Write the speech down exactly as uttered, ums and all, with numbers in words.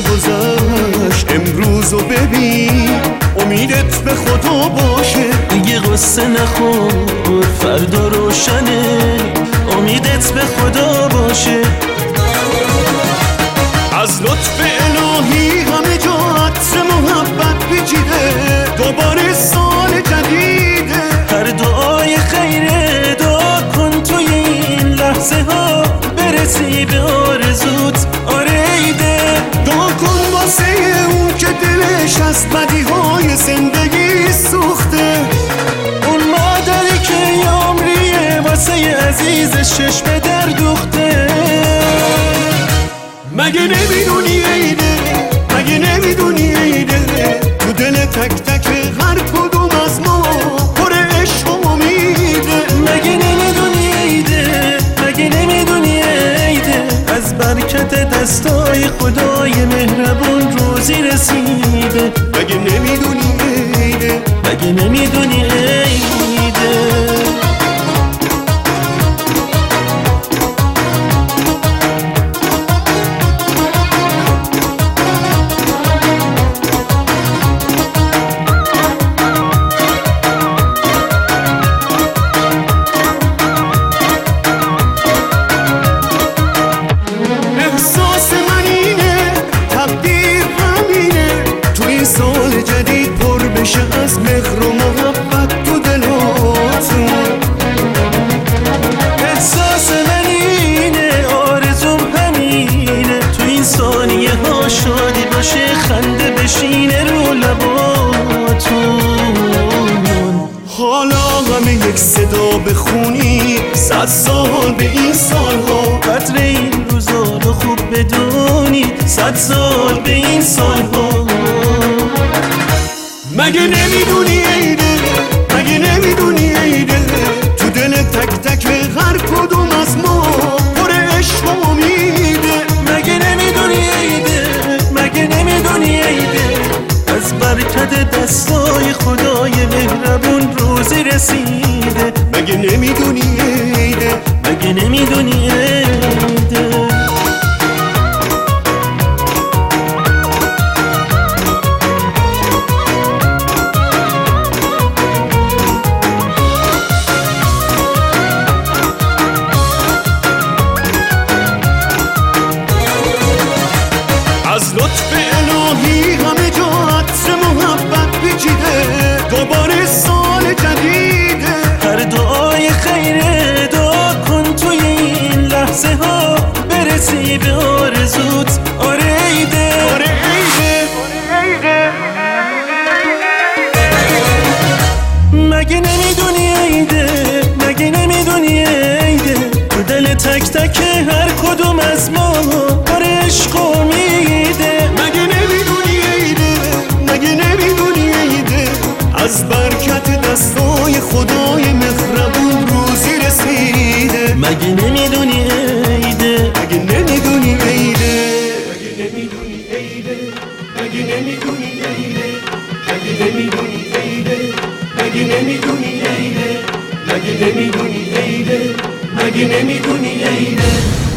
گذشت امروز رو ببین، امیدت به خدا باشه. دیگه قصه نخور فردا روشنه، امیدت به خدا باشه. از لطف الهی همه جا عطر محبت پیچیده، دوباره سال جدیده. هر دعای خیره دعا کن توی این لحظه ها برسی به آرزوت. آره ایده دعا کن واسه اون که دلش از بدی های زندگی سوخته، اون مادری که یه عمریه واسه عزیزش چشم در دوخته. مگه نمیدونی ایده، مگه نمیدونی ایده، تو دل تک تک هر کدوم از ما پر عشق و امیده. مگه نمیدونی ایده، مگه نمیدونی ایده، از برکت دستای خدای مهربون روزی رسیده. مگه نمیدونی ایده، مگه نمیدونی ایده. سال جدید پر بشه از مهر و محبت تو دلاتون. احساس من اینه، آرزوم همینه، تو این ثانیه ها شادی باشه، خنده بشینه رو لباتون. حالا همه یک صدا بخونی، صد سال به این سالها، قدر این روزا رو خوب بدونید، صد سال به این سالها. مگه نمیدونی ایده، مگه نمیدونی ایده، تو دل تک تک هر کدوم از ما پر عشق و امیده. مگه نمیدونی ایده، مگه نمیدونی ایده، از برکت دستای خدای مهربون روزی رسیده. مگه نمیدونی ایده، مگه نمیدونی ایده. از لطف الهی همه جا عطر محبت پیچیده، دوباره سال جدیده. هر دعای خیره دعا کن توی این لحظه ها برسی به آرزوت. آره ایده، آره ایده. مگه نمیدونی ایده، مگه نمیدونی ایده، تو دل تک تک هر کدوم از ما پر عشق و امیده. مگه نمیدونی ایده، مگه نمیدونی ایده، از برکت دستای خدای مهربون روزی رسیده. مگه نمیدونی ایده، مگه نمیدونی ایده، مگه نمیدونی ایده، مگه نمیدونی ایده، مگه نمیدونی ایده، مگه نمیدونی ایده، مگه نمیدونی ایده، مگه نمیدونی ایده.